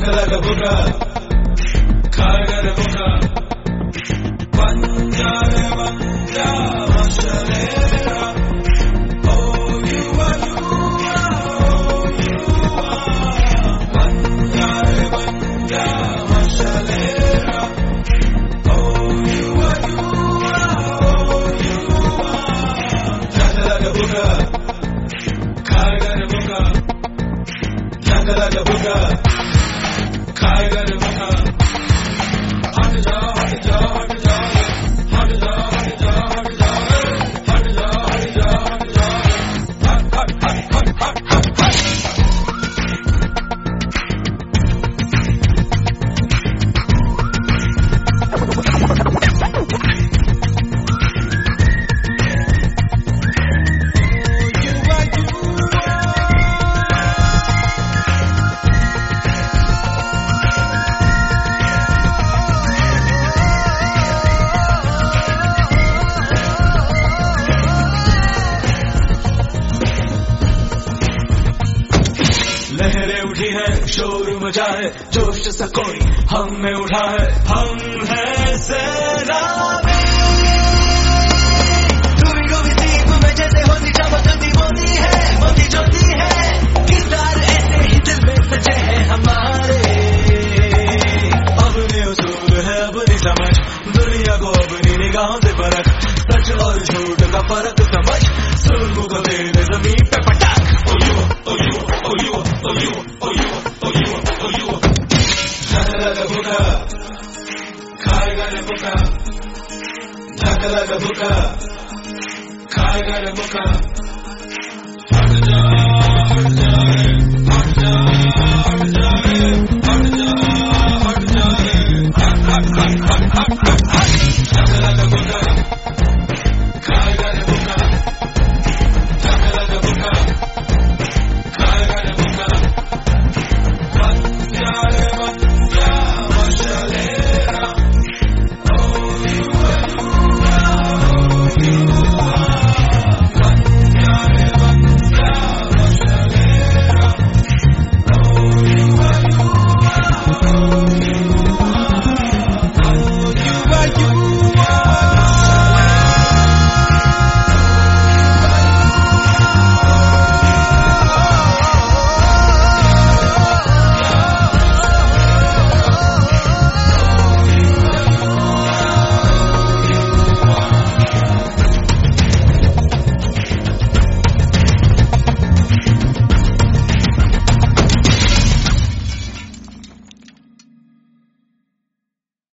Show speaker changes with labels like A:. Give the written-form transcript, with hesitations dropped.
A: Jaga buka, kagare buka, banjare banja mashalera. Oh you are, banjare banja mashalera. Oh you are, jaga buka, kagare buka, jaga buka. Kaigar buka, hट जा, hट जा, hट जा, hट जा, hट जा, hट जा, hट जा, हट जा, हट जा, हट हट हट हट हट हट। लहरें उठी है, शोर मचा है, जोश सा कोई हम में उठा है। हम हैं सैलानी, कभी कभी सीप में जैसे होती चमकती मोती है, मोती ज्योति है। किरदार ऐसे ही दिल में सजे हैं हमारे। अपने उसूल है अपनी समझ, दुनिया को अपनी निगाहों से परख, सच और झूठ का फर्क समझ, जुल्म को दे दे जमीन पे पटक। Jaga buka, kaigar buka, jaga buka, kaigar buka, hट जा, hट जा, hट जा, hट जा।